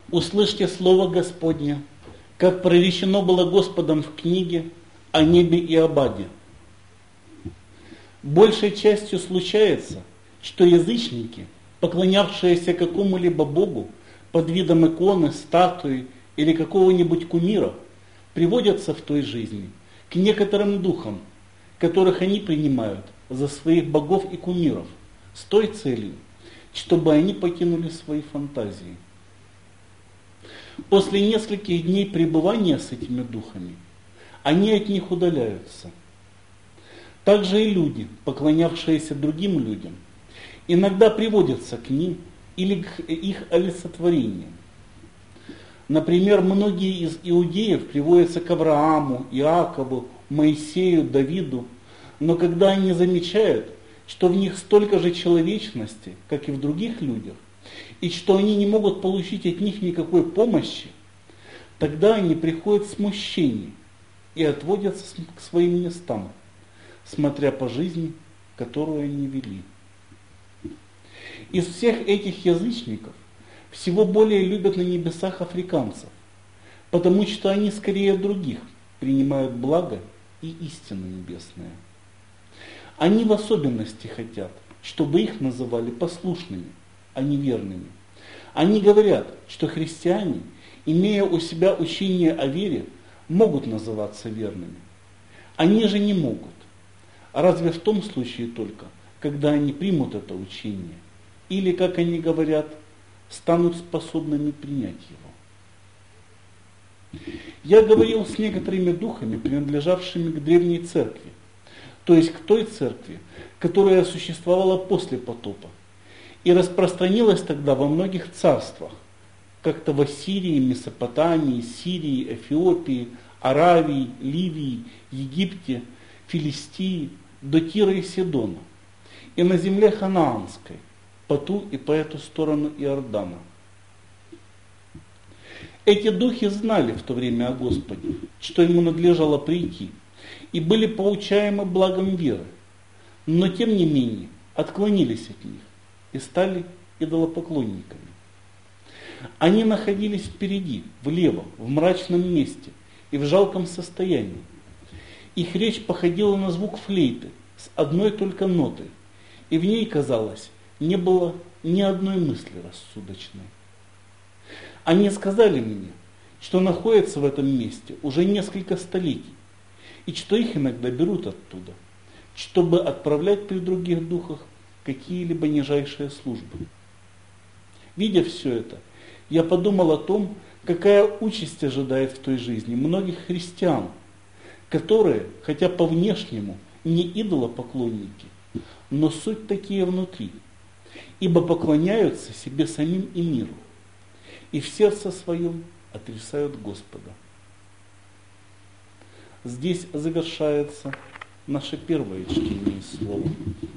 Услышьте слово Господне, как провещено было Господом в книге о небе и об аде. Большей частью случается, что язычники, поклонявшиеся какому-либо богу под видом иконы, статуи или какого-нибудь кумира, приводятся в той жизни к некоторым духам, которых они принимают за своих богов и кумиров, с той целью, чтобы они покинули свои фантазии. После нескольких дней пребывания с этими духами, они от них удаляются. Также и люди, поклонявшиеся другим людям, иногда приводятся к ним или к их олицетворениям. Например, многие из иудеев приводятся к Аврааму, Иакову, Моисею, Давиду, но когда они замечают, что в них столько же человечности, как и в других людях, и что они не могут получить от них никакой помощи, тогда они приходят в смущение и отводятся к своим местам, смотря по жизни, которую они вели. Из всех этих язычников всего более любят на небесах африканцев, потому что они скорее других принимают благо и истину небесное. Они в особенности хотят, чтобы их называли послушными, а не верными. Они говорят, что христиане, имея у себя учение о вере, могут называться верными. Они же не могут. Разве в том случае только, когда они примут это учение, или, как они говорят, станут способными принять его. Я говорил с некоторыми духами, принадлежавшими к древней церкви, то есть к той церкви, которая существовала после потопа, и распространилась тогда во многих царствах, как-то в Ассирии, Месопотамии, Сирии, Эфиопии, Аравии, Ливии, Египте, Филистии, до Тира и Сидона, и на земле ханаанской, по ту и по эту сторону Иордана. Эти духи знали в то время о Господе, что ему надлежало прийти, и были поучаемы благом веры, но тем не менее отклонились от них и стали идолопоклонниками. Они находились впереди, влево, в мрачном месте и в жалком состоянии. Их речь походила на звук флейты с одной только нотой, и в ней, казалось, не было ни одной мысли рассудочной. Они сказали мне, что находятся в этом месте уже несколько столетий, и что их иногда берут оттуда, чтобы отправлять при других духах какие-либо нижайшие службы. Видя все это, я подумал о том, какая участь ожидает в той жизни многих христиан, которые, хотя по внешнему не идолопоклонники, но суть такие внутри, ибо поклоняются себе самим и миру, и в сердце своем отрицают Господа. Здесь завершается наше первое чтение слова.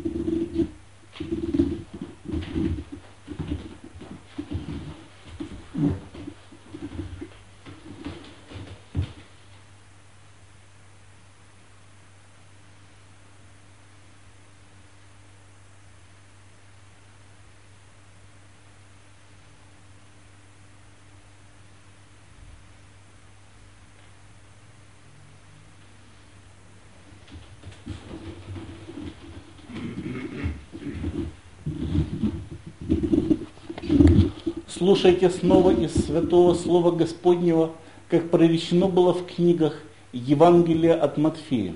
Слушайте снова из Святого Слова Господнего, как проречено было в книгах Евангелия от Матфея.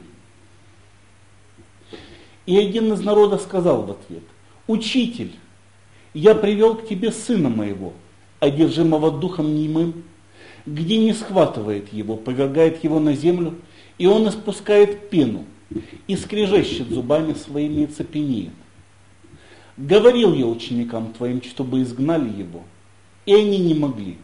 И один из народа сказал в ответ: «Учитель, я привел к тебе сына моего, одержимого духом немым, где не схватывает его, повергает его на землю, и он испускает пену, и скрежещет зубами своими и цепенеет. Говорил я ученикам твоим, чтобы изгнали его, и они не могли».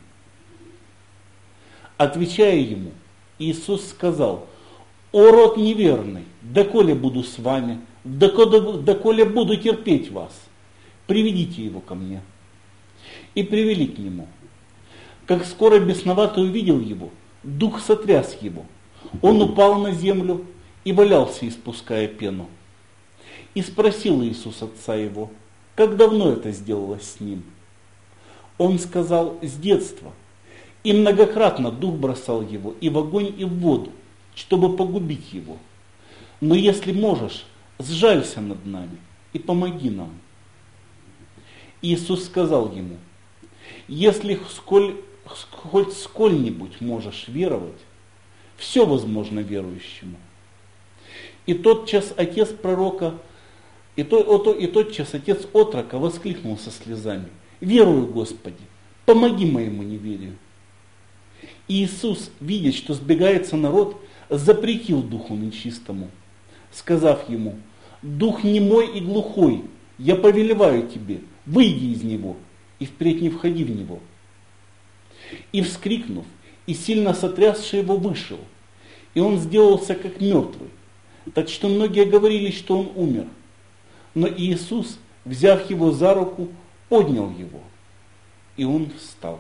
Отвечая ему, Иисус сказал: «О род неверный, доколе буду с вами, доколе буду терпеть вас, приведите его ко мне». И привели к нему. Как скоро бесноватый увидел его, дух сотряс его. Он упал на землю и валялся, испуская пену. И спросил Иисус отца его: «Как давно это сделалось с ним?» Он сказал с детства, и многократно дух бросал его и в огонь, и в воду, чтобы погубить его. Но если можешь, сжалься над нами и помоги нам. Иисус сказал ему: если хоть сколь-нибудь можешь веровать, все возможно верующему. И тотчас отец пророка, и тотчас отец отрока воскликнул со слезами: верую, Господи, помоги моему неверию. И Иисус, видя, что сбегается народ, запретил духу нечистому, сказав ему: дух немой и глухой, я повелеваю тебе, выйди из него, и впредь не входи в него. И вскрикнув, и сильно сотрясший его вышел, и он сделался как мертвый, так что многие говорили, что он умер. Но Иисус, взяв его за руку, поднял его, и он встал.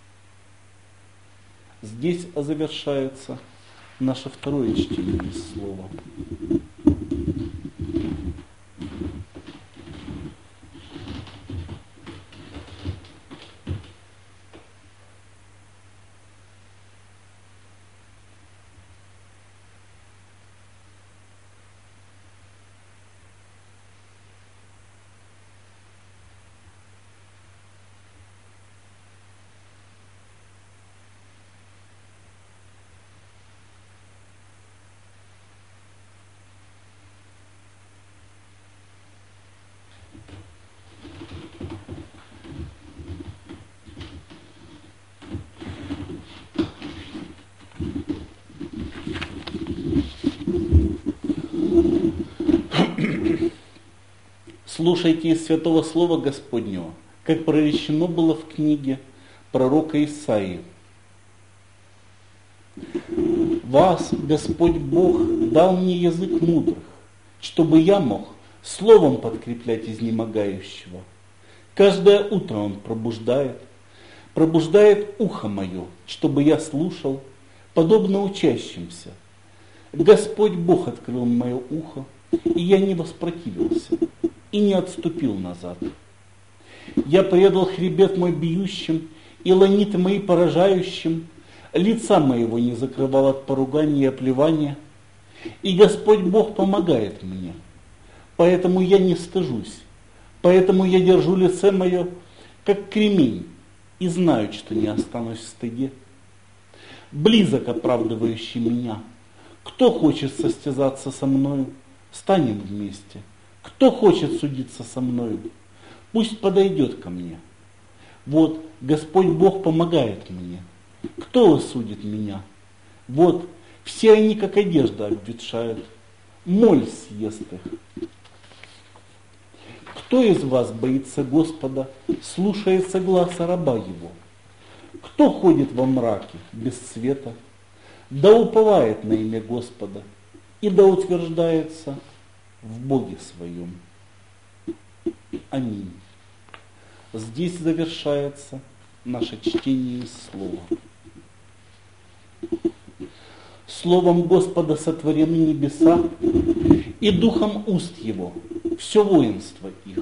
Здесь завершается наше второе чтение из слова. Слушайте из Святого Слова Господнего, как проречено было в книге пророка Исаии. Вас, Господь Бог, дал мне язык мудрых, чтобы я мог словом подкреплять изнемогающего. Каждое утро Он пробуждает ухо мое, чтобы я слушал, подобно учащимся. Господь Бог открыл мое ухо, и я не воспротивился, и не отступил назад. Я предал хребет мой бьющим, и ланиты мои поражающим, лица моего не закрывал от поругания и оплевания, и Господь Бог помогает мне. Поэтому я не стыжусь, поэтому я держу лице мое, как кремень, и знаю, что не останусь в стыде. Близок оправдывающий меня. Кто хочет состязаться со мною, станем вместе. Кто хочет судиться со мною, пусть подойдет ко мне. Вот Господь Бог помогает мне. Кто осудит меня? Вот все они, как одежда, обветшают. Моль съест их. Кто из вас боится Господа, слушается гласа раба его? Кто ходит во мраке, без света? Да уповает на имя Господа, и да утверждается в Боге своем. Аминь. Здесь завершается наше чтение из Слова. Словом Господа сотворены небеса, и духом уст Его все воинство их.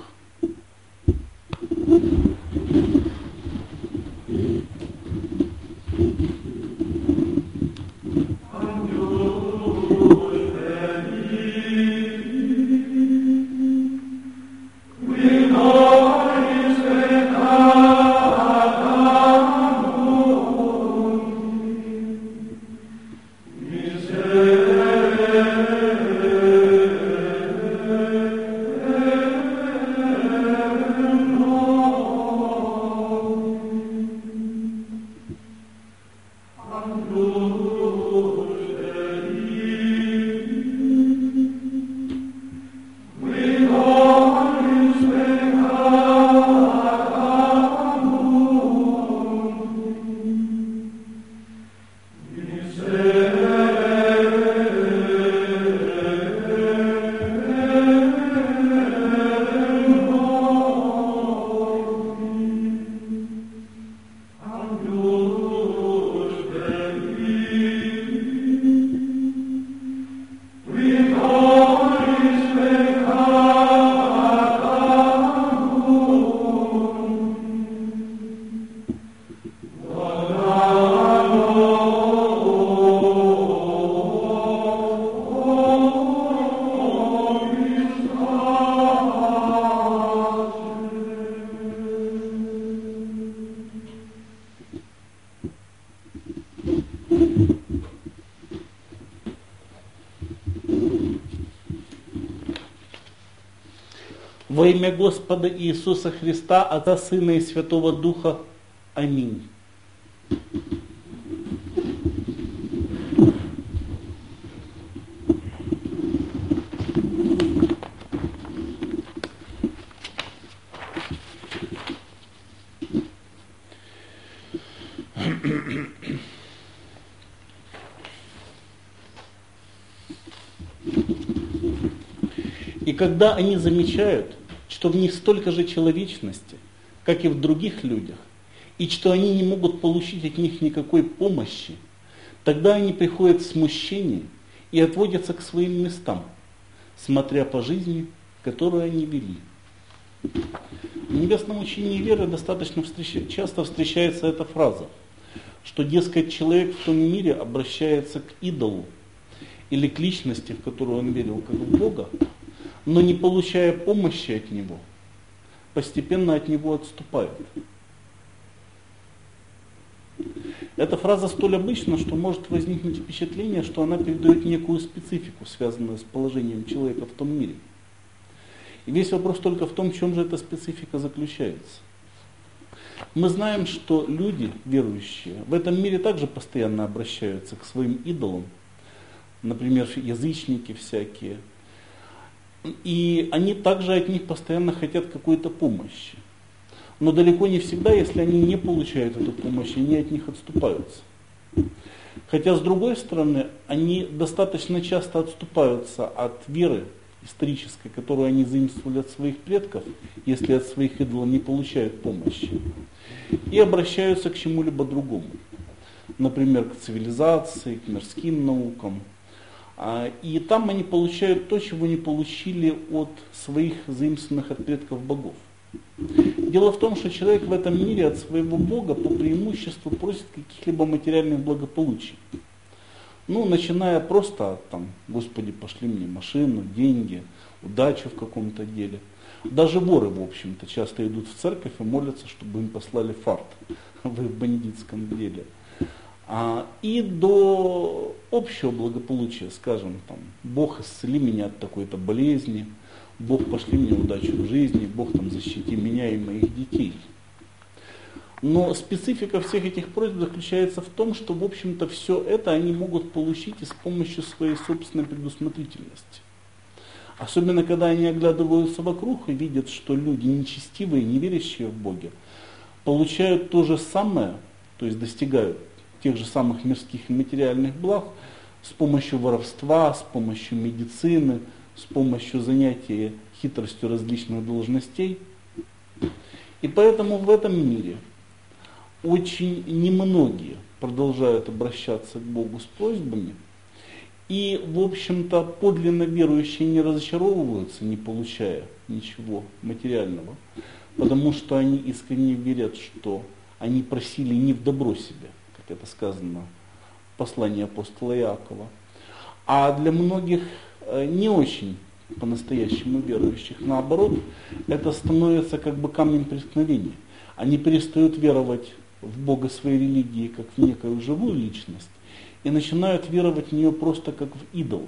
Во имя Господа Иисуса Христа, Отца, Сына и Святого Духа. Аминь. И когда они замечают, что в них столько же человечности, как и в других людях, и что они не могут получить от них никакой помощи, тогда они приходят в смущение и отводятся к своим местам, смотря по жизни, которую они вели. В небесном учении веры достаточно часто встречается эта фраза, что, дескать, человек в том мире обращается к идолу или к личности, в которую он верил, как в Бога, но не получая помощи от него, постепенно от него отступает. Эта фраза столь обычна, что может возникнуть впечатление, что она передает некую специфику, связанную с положением человека в том мире. И весь вопрос только в том, в чем же эта специфика заключается. Мы знаем, что люди, верующие, в этом мире также постоянно обращаются к своим идолам, например, язычники всякие, и они также от них постоянно хотят какой-то помощи. Но далеко не всегда, если они не получают эту помощь, они от них отступаются. Хотя, с другой стороны, они достаточно часто отступаются от веры исторической, которую они заимствовали от своих предков, если от своих идолов не получают помощи, и обращаются к чему-либо другому. Например, к цивилизации, к мирским наукам. И там они получают то, чего не получили от своих заимствованных от предков богов. Дело в том, что человек в этом мире от своего Бога по преимуществу просит каких-либо материальных благополучий. Начиная просто там, Господи, пошли мне машину, деньги, удачу в каком-то деле. Даже воры, в общем-то, часто идут в церковь и молятся, чтобы им послали фарт в их бандитском деле. И до общего благополучия, скажем, там, Бог исцели меня от такой-то болезни, Бог пошли мне удачу в жизни, Бог там защити меня и моих детей. Но специфика всех этих просьб заключается в том, что, в общем-то, все это они могут получить и с помощью своей собственной предусмотрительности. Особенно, когда они оглядываются вокруг и видят, что люди нечестивые, не верящие в Бога, получают то же самое, то есть достигают тех же самых мирских и материальных благ с помощью воровства, с помощью медицины, с помощью занятия хитростью различных должностей. И поэтому в этом мире очень немногие продолжают обращаться к Богу с просьбами, и, в общем-то, подлинно верующие не разочаровываются, не получая ничего материального, потому что они искренне верят, что они просили не в добро себе, как это сказано в послании апостола Иакова, а для многих не очень по-настоящему верующих, наоборот, это становится как бы камнем преткновения. Они перестают веровать в Бога своей религии как в некую живую личность и начинают веровать в нее просто как в идола.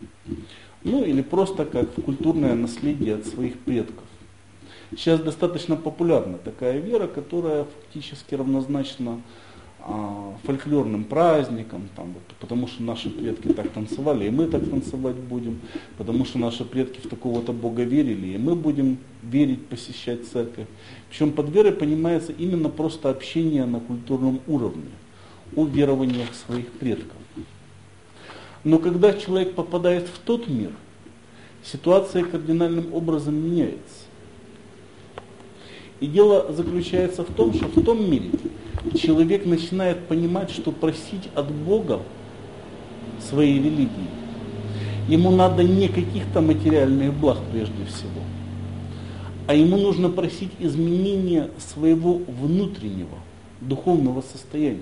Или просто как в культурное наследие от своих предков. Сейчас достаточно популярна такая вера, которая фактически равнозначна фольклорным праздникам, потому что наши предки так танцевали, и мы так танцевать будем, потому что наши предки в такого-то Бога верили, и мы будем верить, посещать церковь. Причем под верой понимается именно просто общение на культурном уровне, о верованиях своих предков. Но когда человек попадает в тот мир, ситуация кардинальным образом меняется. И дело заключается в том, что в том мире человек начинает понимать, что просить от Бога своей религии ему надо не каких-то материальных благ прежде всего, а ему нужно просить изменения своего внутреннего духовного состояния.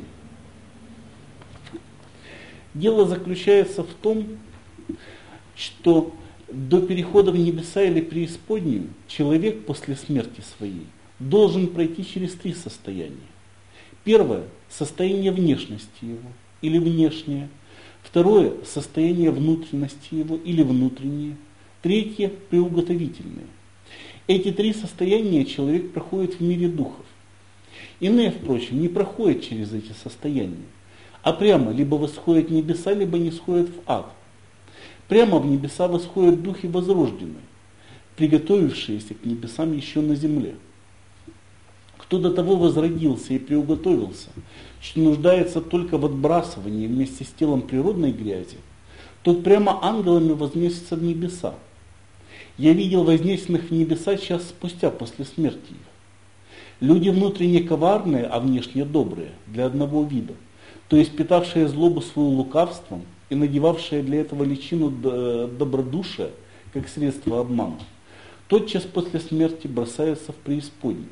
Дело заключается в том, что до перехода в небеса или преисподнюю человек после смерти своей должен пройти через 3 состояния. Первое – состояние внешности его или внешнее. Второе – состояние внутренности его или внутреннее. Третье – приуготовительное. Эти три состояния человек проходит в мире духов. Иные, впрочем, не проходят через эти состояния, а прямо либо восходят в небеса, либо не сходят в ад. Прямо в небеса восходят духи возрожденные, приготовившиеся к небесам еще на земле. Кто до того возродился и приуготовился, что нуждается только в отбрасывании вместе с телом природной грязи, тот прямо ангелами вознесется в небеса. Я видел вознесенных в небеса час спустя после смерти их. Люди внутренне коварные, а внешне добрые, для одного вида, то есть питавшие злобу свою лукавством и надевавшие для этого личину добродушия, как средство обмана, тотчас после смерти бросаются в преисподнюю.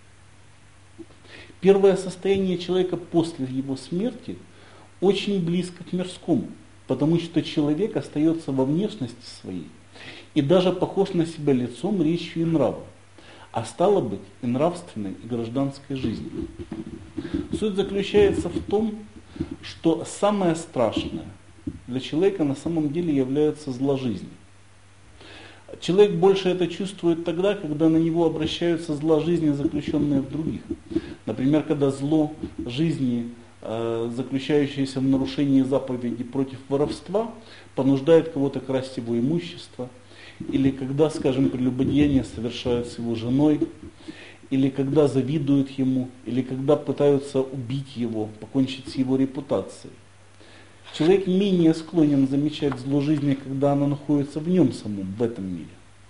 Первое состояние человека после его смерти очень близко к мирскому, потому что человек остается во внешности своей и даже похож на себя лицом, речью и нравом, а стало быть и нравственной, и гражданской жизнью. Суть заключается в том, что самое страшное для человека на самом деле является зла жизни. Человек больше это чувствует тогда, когда на него обращаются зла жизни, заключенные в других. Например, когда зло жизни, заключающееся в нарушении заповеди против воровства, понуждает кого-то красть его имущество, или когда, скажем, прелюбодеяние совершают с его женой, или когда завидуют ему, или когда пытаются убить его, покончить с его репутацией. Человек менее склонен замечать зло жизни, когда оно находится в нем самом, в этом мире.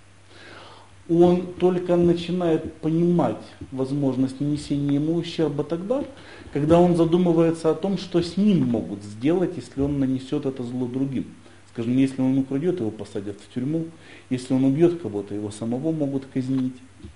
Он только начинает понимать возможность нанесения ему ущерба тогда, когда он задумывается о том, что с ним могут сделать, если он нанесет это зло другим. Скажем, если он украдет, его посадят в тюрьму, если он убьет кого-то, его самого могут казнить.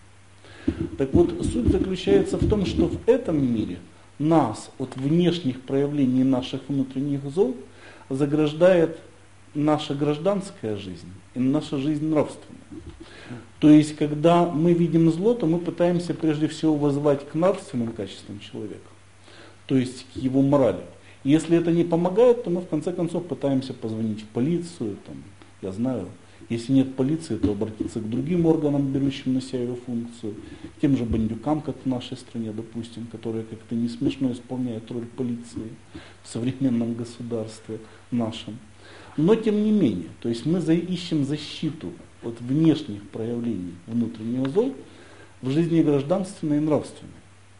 Так вот, суть заключается в том, что в этом мире нас от внешних проявлений наших внутренних зол заграждает наша гражданская жизнь и наша жизнь нравственная. То есть, когда мы видим зло, то мы пытаемся прежде всего воззвать к нравственным качествам человека, то есть к его морали. Если это не помогает, то мы в конце концов пытаемся позвонить в полицию, я знаю, если нет полиции, то обратиться к другим органам, берущим на себя ее функцию, к тем же бандюкам, как в нашей стране, допустим, которые как-то не смешно исполняют роль полиции в современном государстве нашем. Но тем не менее, то есть мы ищем защиту от внешних проявлений внутреннего зла в жизни гражданственной и нравственной.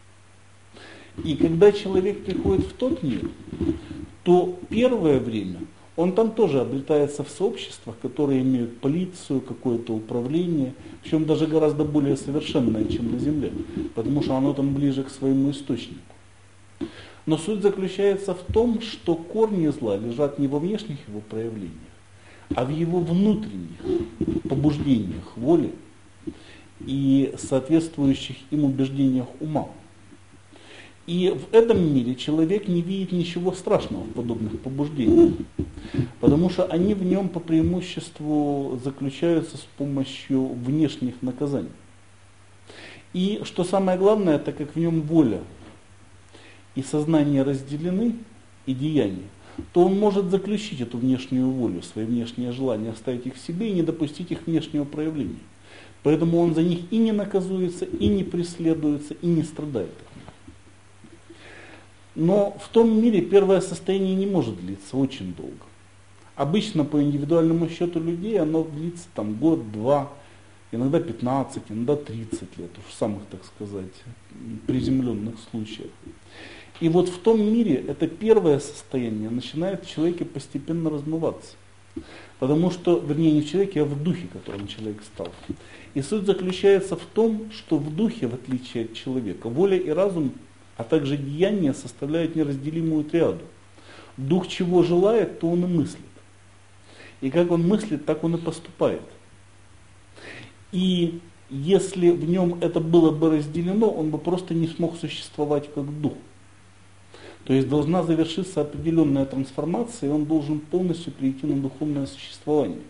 И когда человек приходит в тот мир, то первое время он там тоже обретается в сообществах, которые имеют полицию, какое-то управление, причем даже гораздо более совершенное, чем на Земле, потому что оно там ближе к своему источнику. Но суть заключается в том, что корни зла лежат не во внешних его проявлениях, а в его внутренних побуждениях воли и соответствующих им убеждениях ума. И в этом мире человек не видит ничего страшного в подобных побуждениях, потому что они в нем по преимуществу заключаются с помощью внешних наказаний. И что самое главное, так как в нем воля и сознание разделены, и деяния, то он может заключить эту внешнюю волю, свои внешние желания, оставить их в себе и не допустить их внешнего проявления. Поэтому он за них и не наказуется, и не преследуется, и не страдает. Но в том мире первое состояние не может длиться очень долго. Обычно по индивидуальному счету людей оно длится год, два, иногда 15, иногда 30 лет, уж в самых, так сказать, приземленных случаях. И вот в том мире это первое состояние начинает в человеке постепенно размываться. Потому что, вернее, не в человеке, а в духе, которым человек стал. И суть заключается в том, что в духе, в отличие от человека, воля и разум, а также деяния составляют неразделимую триаду. Дух чего желает, то он и мыслит. И как он мыслит, так он и поступает. И если в нем это было бы разделено, он бы просто не смог существовать как дух. То есть должна завершиться определенная трансформация, и он должен полностью перейти на духовное существование.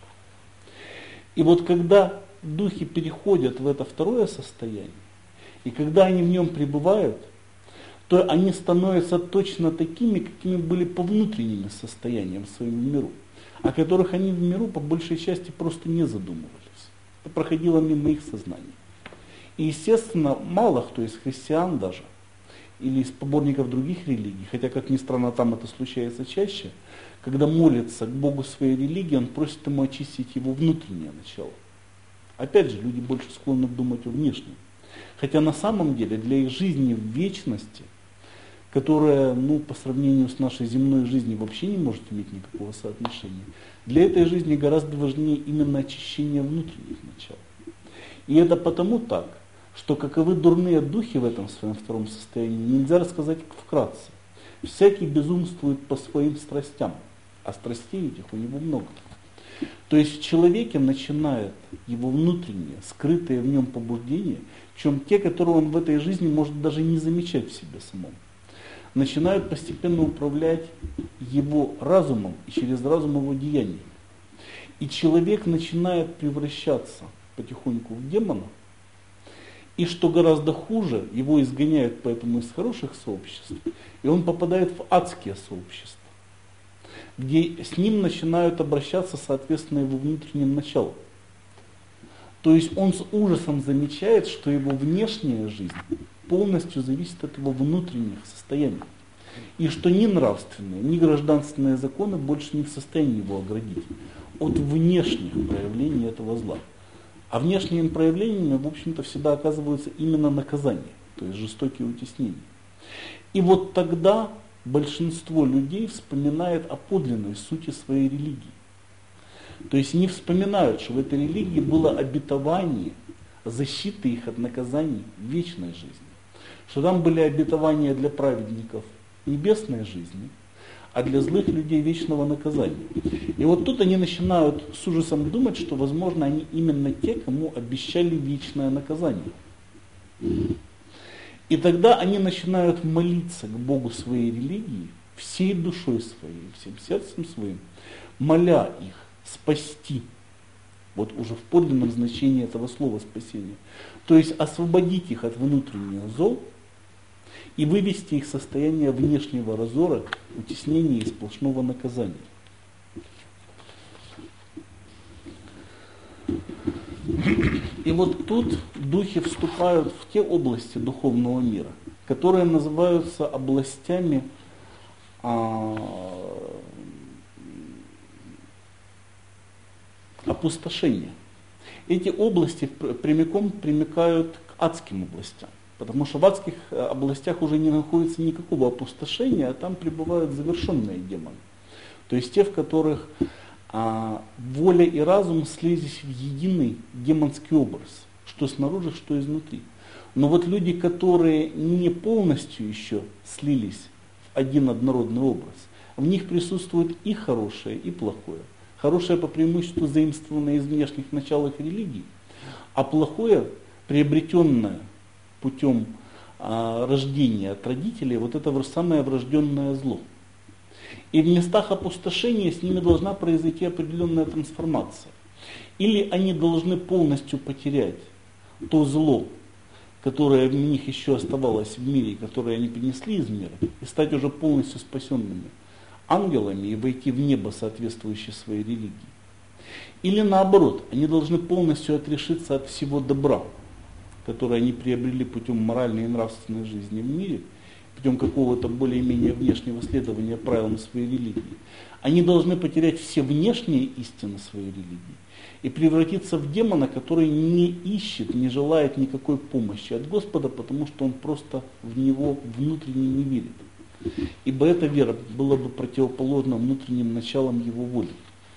И вот когда духи переходят в это второе состояние, и когда они в нем пребывают, то они становятся точно такими, какими были по внутренним состояниям в своем миру, о которых они в миру по большей части просто не задумывались. Это проходило мимо их сознания. И, естественно, мало кто из христиан даже, или из поборников других религий, хотя, как ни странно, там это случается чаще, когда молится к Богу своей религии, он просит ему очистить его внутреннее начало. Опять же, люди больше склонны думать о внешнем. Хотя на самом деле для их жизни в вечности, которая по сравнению с нашей земной жизнью вообще не может иметь никакого соотношения, для этой жизни гораздо важнее именно очищение внутренних начал. И это потому так, что каковы дурные духи в этом своем втором состоянии, нельзя рассказать вкратце. Всякий безумствует по своим страстям, а страстей этих у него много. То есть в человеке начинает его внутреннее, скрытое в нем побуждение, причем те, которые он в этой жизни может даже не замечать в себе самом, начинают постепенно управлять его разумом и через разум его деяниями. И человек начинает превращаться потихоньку в демона, и что гораздо хуже, его изгоняют поэтому из хороших сообществ, и он попадает в адские сообщества, где с ним начинают обращаться соответственно его внутренним началом. То есть он с ужасом замечает, что его внешняя жизнь полностью зависит от его внутренних состояний. И что ни нравственные, ни гражданственные законы больше не в состоянии его оградить от внешних проявлений этого зла. А внешними проявлениями, в общем-то, всегда оказываются именно наказания, то есть жестокие утеснения. И вот тогда большинство людей вспоминает о подлинной сути своей религии. То есть не вспоминают, что в этой религии было обетование защиты их от наказаний вечной жизни. Что там были обетования для праведников небесной жизни, а для злых людей вечного наказания. И вот тут они начинают с ужасом думать, что, возможно, они именно те, кому обещали вечное наказание. И тогда они начинают молиться к Богу своей религии всей душой своей, всем сердцем своим, моля их спасти, вот уже в подлинном значении этого слова спасения, то есть освободить их от внутренних зол и вывести их состояние внешнего разора, утеснения и сплошного наказания. И вот тут духи вступают в те области духовного мира, которые называются областями опустошения. Эти области прямиком примыкают к адским областям. Потому что в адских областях уже не находится никакого опустошения, а там пребывают завершенные демоны. То есть те, в которых воля и разум слились в единый демонский образ, что снаружи, что изнутри. Но вот люди, которые не полностью еще слились в один однородный образ, в них присутствует и хорошее, и плохое. Хорошее по преимуществу заимствованное из внешних начал их религий, а плохое, приобретенное путем рождения от родителей, вот это самое врожденное зло. И в местах опустошения с ними должна произойти определенная трансформация. Или они должны полностью потерять то зло, которое в них еще оставалось в мире, которое они принесли из мира, и стать уже полностью спасенными ангелами и войти в небо, соответствующее своей религии. Или наоборот, они должны полностью отрешиться от всего добра, которое они приобрели путем моральной и нравственной жизни в мире, путем какого-то более-менее внешнего следования правилам своей религии. Они должны потерять все внешние истины своей религии и превратиться в демона, который не ищет, не желает никакой помощи от Господа, потому что он просто в него внутренне не верит. Ибо эта вера была бы противоположна внутренним началам его воли.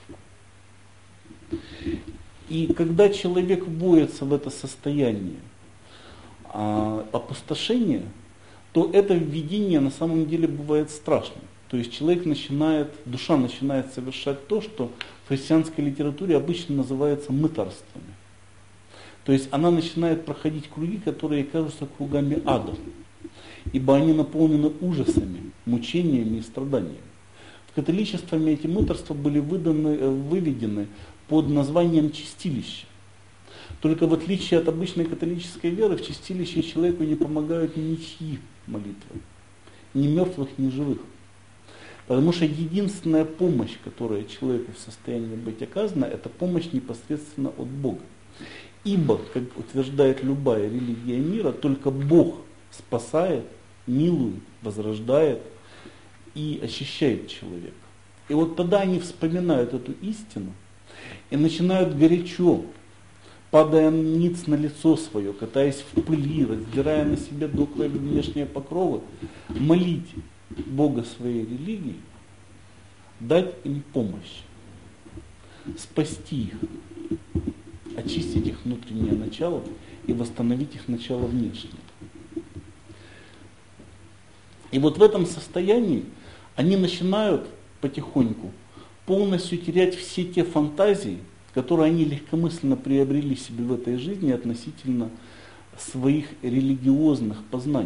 И когда человек вводится в это состояние опустошения, то это введение на самом деле бывает страшным. То есть человек душа начинает совершать то, что в христианской литературе обычно называется мытарствами. То есть она начинает проходить круги, которые кажутся кругами ада, ибо они наполнены ужасами, мучениями и страданиями. В католичестве эти мытарства были выведены под названием чистилища. Только в отличие от обычной католической веры, в чистилище человеку не помогают ничьи молитвы, ни мертвых, ни живых. Потому что единственная помощь, которая человеку в состоянии быть оказана, это помощь непосредственно от Бога. Ибо, как утверждает любая религия мира, только Бог спасает, милует, возрождает и очищает человека. И вот тогда они вспоминают эту истину и начинают горячо, падая ниц на лицо свое, катаясь в пыли, раздирая на себе до крови внешние покровы, молить Бога своей религии, дать им помощь, спасти их, очистить их внутреннее начало и восстановить их начало внешнее. И вот в этом состоянии они начинают потихоньку полностью терять все те фантазии, которые они легкомысленно приобрели себе в этой жизни относительно своих религиозных познаний.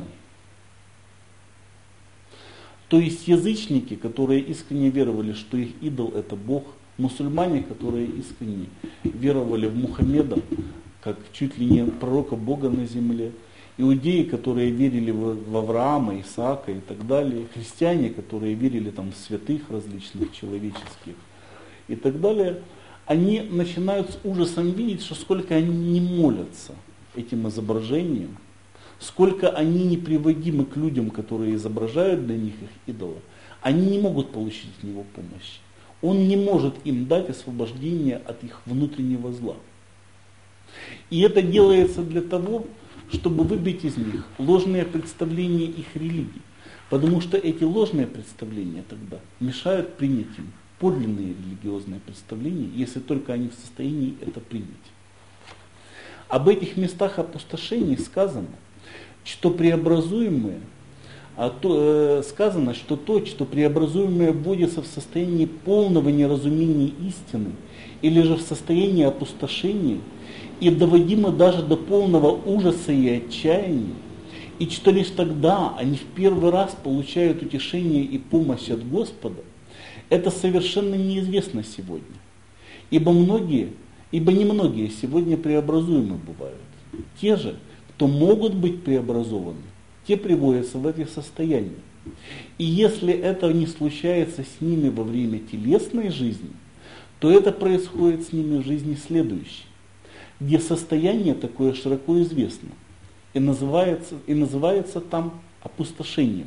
То есть язычники, которые искренне веровали, что их идол это Бог, мусульмане, которые искренне веровали в Мухаммеда, как чуть ли не пророка Бога на земле, иудеи, которые верили в Авраама, Исаака и так далее, христиане, которые верили там, в святых различных человеческих и так далее, они начинают с ужасом видеть, что сколько они не молятся этим изображением, сколько они неприводимы к людям, которые изображают для них их идола, они не могут получить от него помощи. Он не может им дать освобождение от их внутреннего зла. И это делается для того, чтобы выбить из них ложные представления их религии. Потому что эти ложные представления тогда мешают принять им подлинные религиозные представления, если только они в состоянии это принять. Об этих местах опустошений сказано, что преобразуемое, сказано, что то, что преобразуемое вводится в состоянии полного неразумения истины, или же в состоянии опустошения, и доводимо даже до полного ужаса и отчаяния, и что лишь тогда они в первый раз получают утешение и помощь от Господа, это совершенно неизвестно сегодня. Ибо немногие сегодня преобразуемы бывают. Те же, кто могут быть преобразованы, те приводятся в эти состояния. И если это не случается с ними во время телесной жизни, то это происходит с ними в жизни следующей, где состояние такое широко известно и называется там опустошением.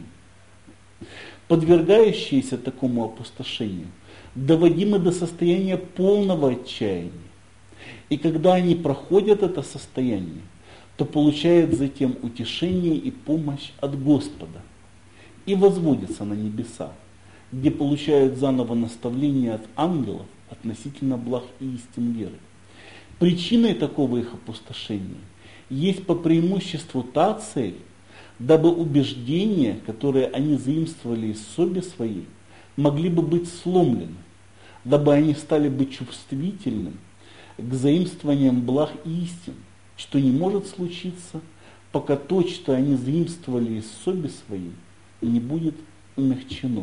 Подвергающиеся такому опустошению доводимы до состояния полного отчаяния. И когда они проходят это состояние, то получают затем утешение и помощь от Господа и возводятся на небеса, где получают заново наставления от ангелов относительно благ и истин веры. Причиной такого их опустошения есть по преимуществу та цель, дабы убеждения, которые они заимствовали из соби своей, могли бы быть сломлены, дабы они стали бы чувствительным к заимствованиям благ и истин, что не может случиться, пока то, что они заимствовали из соби своей, не будет умягчено.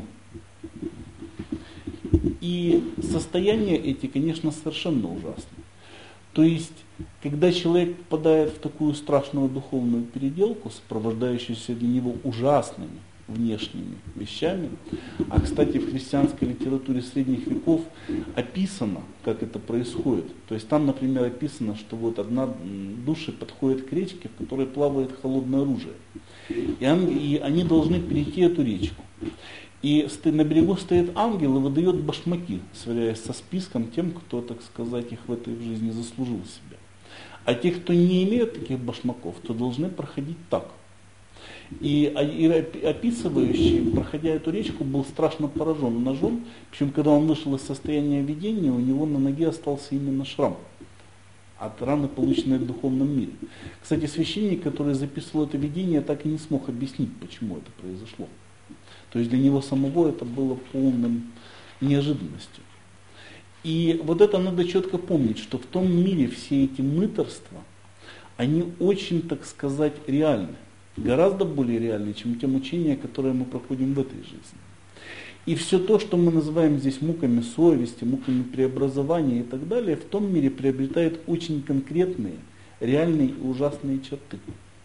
И состояния эти, конечно, совершенно ужасны. То есть, когда человек попадает в такую страшную духовную переделку, сопровождающуюся для него ужасными внешними вещами, а, кстати, в христианской литературе средних веков описано, как это происходит. То есть там, например, описано, что вот одна душа подходит к речке, в которой плавает холодное оружие. И они должны перейти эту речку. И на берегу стоит ангел и выдает башмаки, сверяясь со списком тем, кто, так сказать, их в этой жизни заслужил себе. А те, кто не имеют таких башмаков, то должны проходить так. И описывающий, проходя эту речку, был страшно поражен ножом, причем когда он вышел из состояния видения, у него на ноге остался именно шрам от раны, полученной в духовном мире. Кстати, священник, который записывал это видение, так и не смог объяснить, почему это произошло. То есть для него самого это было полным неожиданностью. И вот это надо четко помнить, что в том мире все эти мытарства, они очень, так сказать, реальны. Гораздо более реальны, чем те мучения, которые мы проходим в этой жизни. И все то, что мы называем здесь муками совести, муками преобразования и так далее, в том мире приобретает очень конкретные, реальные и ужасные черты.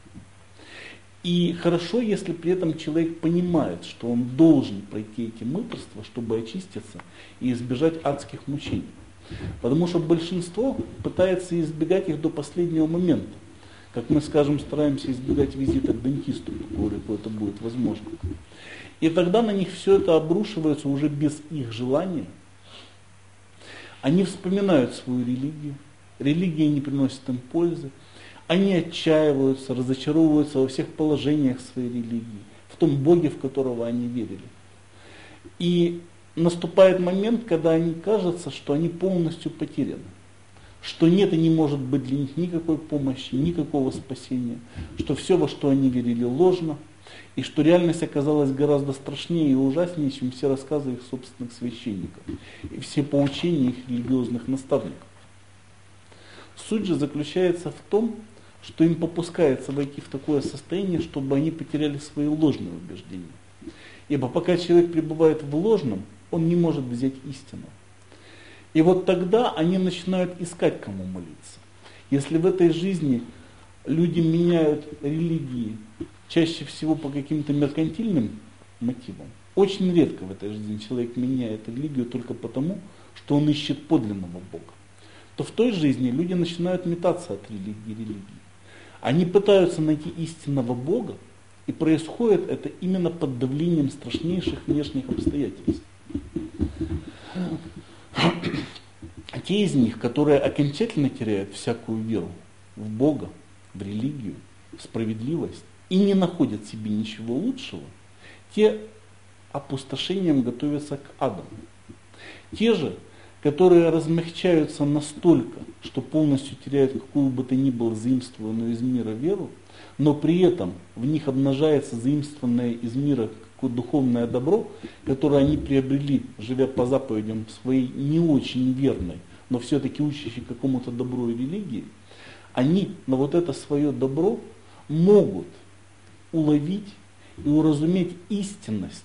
И хорошо, если при этом человек понимает, что он должен пройти эти мытарства, чтобы очиститься и избежать адских мучений. Потому что большинство пытается избегать их до последнего момента. Как мы, скажем, стараемся избегать визита к дантисту, поскольку это будет возможно. И тогда на них все это обрушивается уже без их желания. Они вспоминают свою религию, религия не приносит им пользы, они отчаиваются, разочаровываются во всех положениях своей религии, в том Боге, в которого они верили. И наступает момент, когда они кажется, что они полностью потеряны, что нет и не может быть для них никакой помощи, никакого спасения, что все, во что они верили, ложно, и что реальность оказалась гораздо страшнее и ужаснее, чем все рассказы их собственных священников и все поучения их религиозных наставников. Суть же заключается в том, что им попускается войти в такое состояние, чтобы они потеряли свои ложные убеждения. Ибо пока человек пребывает в ложном, он не может взять истину. И вот тогда они начинают искать, кому молиться. Если в этой жизни люди меняют религии чаще всего по каким-то меркантильным мотивам, очень редко в этой жизни человек меняет религию только потому, что он ищет подлинного Бога, то в той жизни люди начинают метаться от религии. Они пытаются найти истинного Бога, и происходит это именно под давлением страшнейших внешних обстоятельств. Те из них, которые окончательно теряют всякую веру в Бога, в религию, в справедливость и не находят себе ничего лучшего, те опустошением готовятся к аду. Те же, которые размягчаются настолько, что полностью теряют какую бы то ни было заимствованную из мира веру, но при этом в них обнажается заимствованное из мира какое духовное добро, которое они приобрели, живя по заповедям своей не очень верной, но все-таки учащей какому-то добру и религии, они на вот это свое добро могут уловить и уразуметь истинность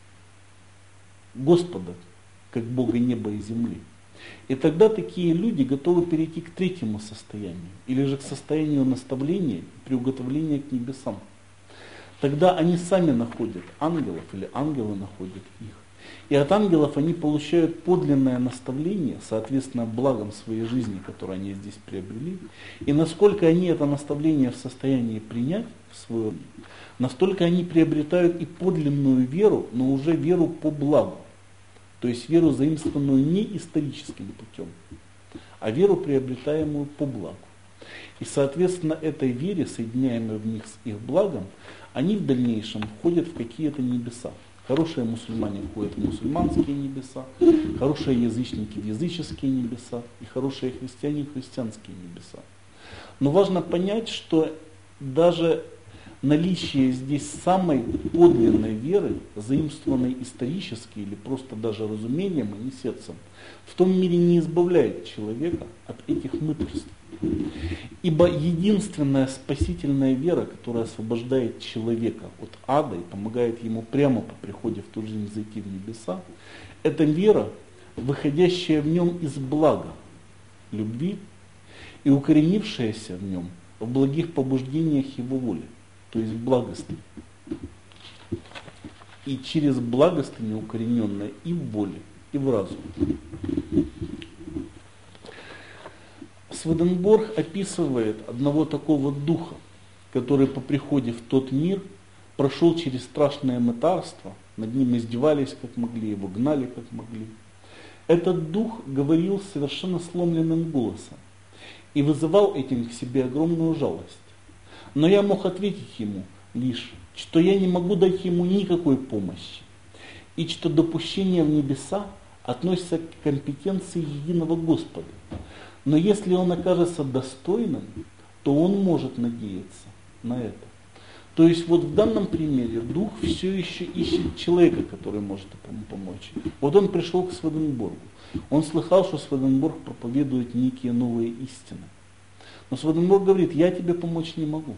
Господа, как Бога неба и земли. И тогда такие люди готовы перейти к третьему состоянию, или же к состоянию наставления и приуготовления к небесам. Тогда они сами находят ангелов, или ангелы находят их. И от ангелов они получают подлинное наставление, соответственно, благам своей жизни, которые они здесь приобрели. И насколько они это наставление в состоянии принять в свою, настолько они приобретают и подлинную веру, но уже веру по благу. То есть веру, заимствованную не историческим путем, а веру, приобретаемую по благу. И, соответственно, этой вере, соединяемой в них с их благом, они в дальнейшем входят в какие-то небеса. Хорошие мусульмане входят в мусульманские небеса, хорошие язычники в языческие небеса, и хорошие христиане в христианские небеса. Но важно понять, что даже наличие здесь самой подлинной веры, заимствованной исторически или просто даже разумением, а не сердцем, в том мире не избавляет человека от этих мытарств. Ибо единственная спасительная вера, которая освобождает человека от ада и помогает ему прямо по приходе в ту жизнь зайти в небеса, это вера, выходящая в нем из блага, любви и укоренившаяся в нем в благих побуждениях его воли, то есть благостыня. И через благостыню укорененная и в воле, и в разуме. Сведенборг описывает одного такого духа, который по приходе в тот мир прошел через страшное мытарство, над ним издевались как могли, его гнали как могли. Этот дух говорил совершенно сломленным голосом и вызывал этим к себе огромную жалость. Но я мог ответить ему лишь, что я не могу дать ему никакой помощи, и что допущение в небеса относится к компетенции единого Господа. Но если он окажется достойным, то он может надеяться на это. То есть вот в данном примере дух все еще ищет человека, который может ему помочь. Вот он пришел к Сведенборгу. Он слыхал, что Сведенборг проповедует некие новые истины. Но Сведенборг говорит: я тебе помочь не могу.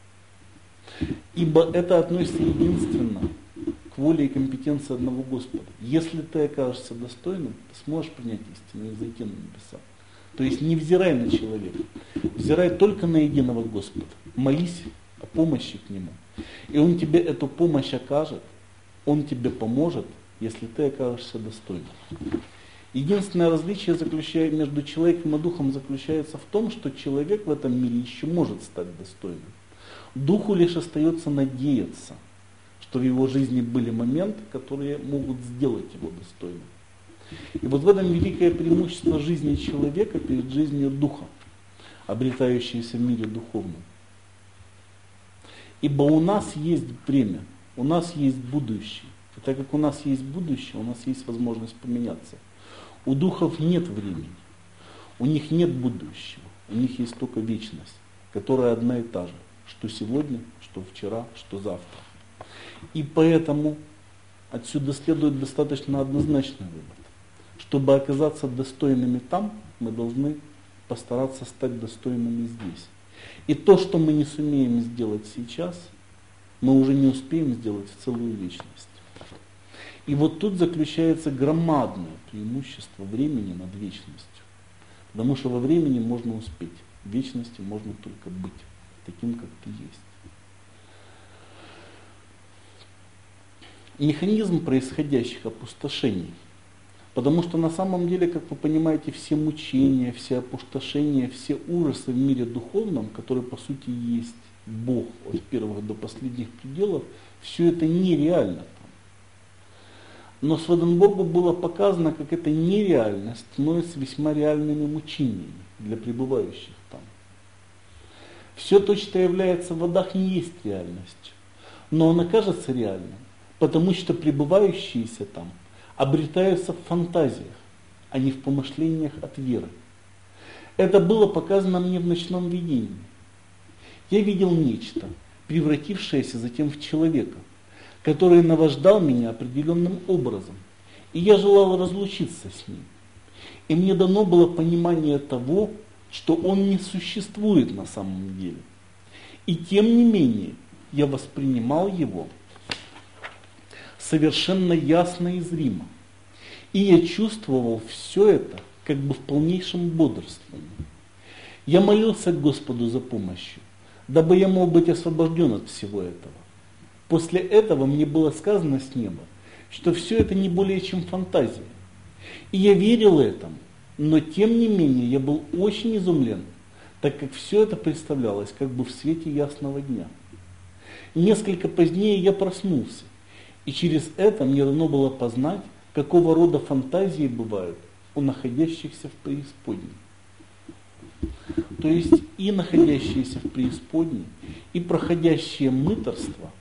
Ибо это относится единственно к воле и компетенции одного Господа. Если ты окажешься достойным, ты сможешь принять истину и зайти на небеса. То есть не взирай на человека, взирай только на единого Господа. Молись о помощи к Нему. И Он тебе эту помощь окажет, Он тебе поможет, если ты окажешься достойным. Единственное различие между человеком и духом заключается в том, что человек в этом мире еще может стать достойным. Духу лишь остается надеяться, что в его жизни были моменты, которые могут сделать его достойным. И вот в этом великое преимущество жизни человека перед жизнью духа, обретающейся в мире духовном. Ибо у нас есть время, у нас есть будущее. И так как у нас есть будущее, у нас есть возможность поменяться. У духов нет времени, у них нет будущего, у них есть только вечность, которая одна и та же, что сегодня, что вчера, что завтра. И поэтому отсюда следует достаточно однозначный вывод. Чтобы оказаться достойными там, мы должны постараться стать достойными здесь. И то, что мы не сумеем сделать сейчас, мы уже не успеем сделать в целую вечность. И вот тут заключается громадное преимущество времени над вечностью. Потому что во времени можно успеть, в вечности можно только быть таким, как ты есть. Механизм происходящих опустошений. Потому что на самом деле, как вы понимаете, все мучения, все опустошения, все ужасы в мире духовном, который по сути есть Бог от первых до последних пределов, все это нереально. Но Сведенборгу было показано, как эта нереальность становится весьма реальными мучениями для пребывающих там. Все то, что является в водах, не есть реальностью. Но оно кажется реальным, потому что пребывающиеся там обретаются в фантазиях, а не в помышлениях от веры. Это было показано мне в ночном видении. Я видел нечто, превратившееся затем в человека, который наваждал меня определенным образом, и я желал разлучиться с ним. И мне дано было понимание того, что он не существует на самом деле. И тем не менее, я воспринимал его совершенно ясно и зримо. И я чувствовал все это как бы в полнейшем бодрствовании. Я молился к Господу за помощью, дабы я мог быть освобожден от всего этого. После этого мне было сказано с неба, что все это не более чем фантазия. И я верил этому, но тем не менее я был очень изумлен, так как все это представлялось как бы в свете ясного дня. Несколько позднее я проснулся, и через это мне дано было познать, какого рода фантазии бывают у находящихся в преисподней. То есть и находящиеся в преисподней, и проходящие мытарство,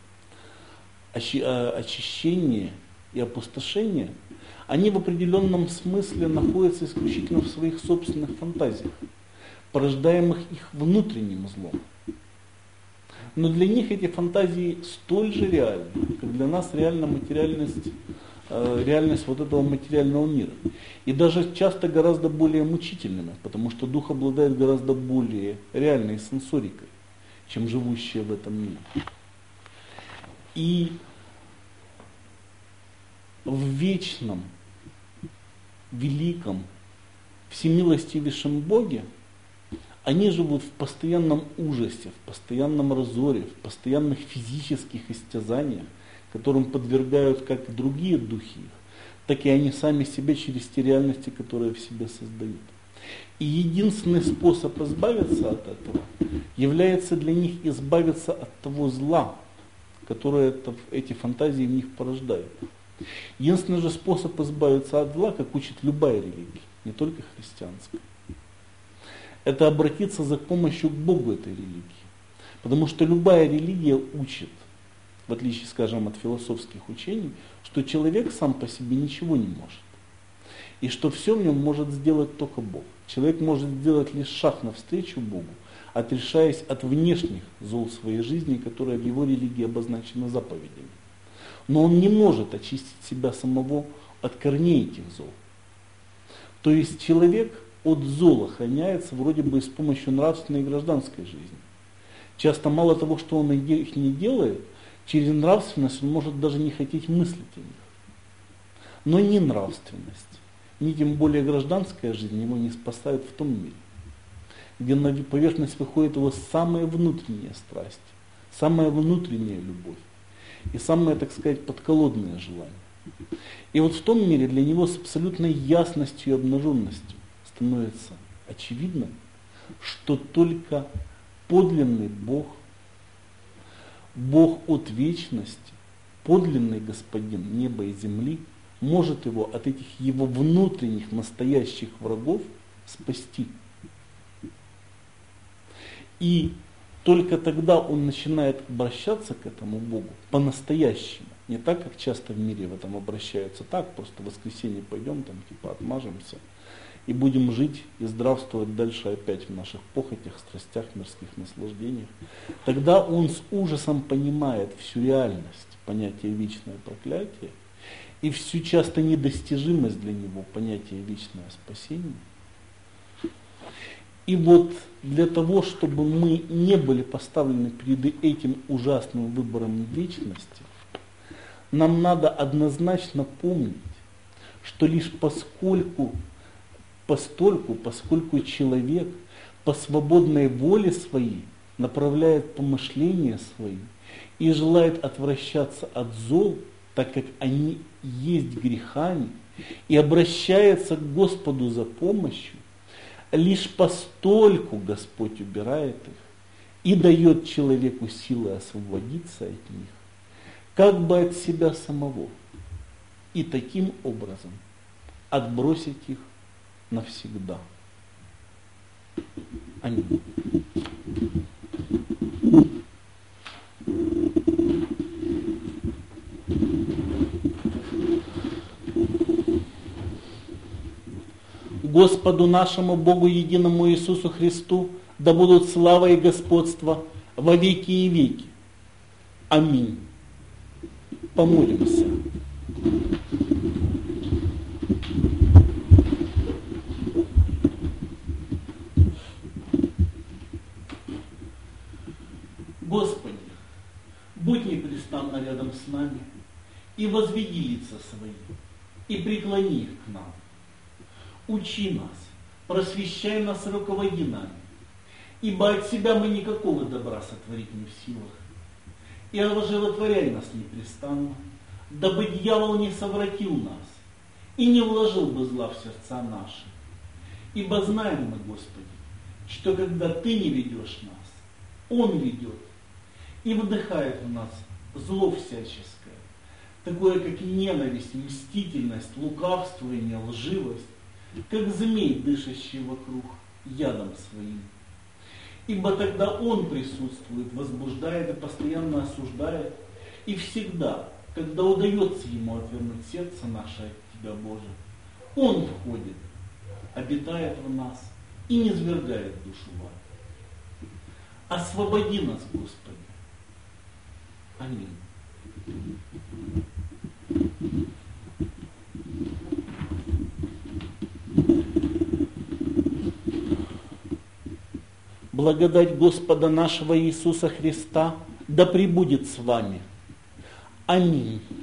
очищение и опустошение, они в определенном смысле находятся исключительно в своих собственных фантазиях, порождаемых их внутренним злом. Но для них эти фантазии столь же реальны, как для нас реальность вот этого материального мира. И даже часто гораздо более мучительными, потому что дух обладает гораздо более реальной сенсорикой, чем живущие в этом мире. И в вечном, великом, всемилостивейшем Боге они живут в постоянном ужасе, в постоянном разоре, в постоянных физических истязаниях, которым подвергают как и другие духи их, так и они сами себя через те реальности, которые в себе создают. И единственный способ избавиться от этого является для них избавиться от того зла, которое эти фантазии в них порождают. Единственный же способ избавиться от зла, как учит любая религия, не только христианская, это обратиться за помощью к Богу этой религии. Потому что любая религия учит, в отличие, скажем, от философских учений, что человек сам по себе ничего не может. И что все в нем может сделать только Бог. Человек может сделать лишь шаг навстречу Богу, отрешаясь от внешних зол своей жизни, которые в его религии обозначены заповедями. Но он не может очистить себя самого от корней этих зол. То есть человек от зол охраняется вроде бы с помощью нравственной и гражданской жизни. Часто мало того, что он их не делает, через нравственность он может даже не хотеть мыслить о них. Но ни нравственность, ни тем более гражданская жизнь его не спасают в том мире, где на поверхность выходит его самая внутренняя страсть, самая внутренняя любовь и самое, так сказать, подколодное желание. И вот в том мире для него с абсолютной ясностью и обнаженностью становится очевидно, что только подлинный Бог, Бог от вечности, подлинный Господин неба и земли, может его от этих его внутренних настоящих врагов спасти. И только тогда он начинает обращаться к этому Богу по-настоящему. Не так, как часто в мире в этом обращаются, так, просто в воскресенье пойдем, там, типа, отмажемся, и будем жить и здравствовать дальше опять в наших похотях, страстях, мирских наслаждениях. Тогда он с ужасом понимает всю реальность понятия вечное проклятие и всю часто недостижимость для него понятия вечное спасение. И вот для того, чтобы мы не были поставлены перед этим ужасным выбором вечности, нам надо однозначно помнить, что лишь поскольку человек по свободной воле своей направляет помышления свои и желает отвращаться от зол, так как они есть грехами, и обращается к Господу за помощью, лишь постольку Господь убирает их и дает человеку силы освободиться от них, как бы от себя самого, и таким образом отбросить их навсегда. Аминь. Господу нашему Богу единому Иисусу Христу да будут слава и господство во веки и веки. Аминь. Помолимся. Господи, будь непрестанно рядом с нами и возведи лица свои, и преклони их к нам. Учи нас, просвещай нас, руководи нами, ибо от себя мы никакого добра сотворить не в силах. И оживотворяй нас непрестанно, дабы дьявол не совратил нас и не вложил бы зла в сердца наши. Ибо знаем мы, Господи, что когда Ты не ведешь нас, Он ведет и вдыхает в нас зло всяческое, такое как ненависть, мстительность, лукавствование, лживость, как змей, дышащий вокруг ядом своим. Ибо тогда он присутствует, возбуждает и постоянно осуждает, и всегда, когда удается ему отвернуть сердце наше от Тебя, Боже, он входит, обитает в нас и низвергает душу в ад. Освободи нас, Господи. Аминь. Благодать Господа нашего Иисуса Христа да пребудет с вами. Аминь.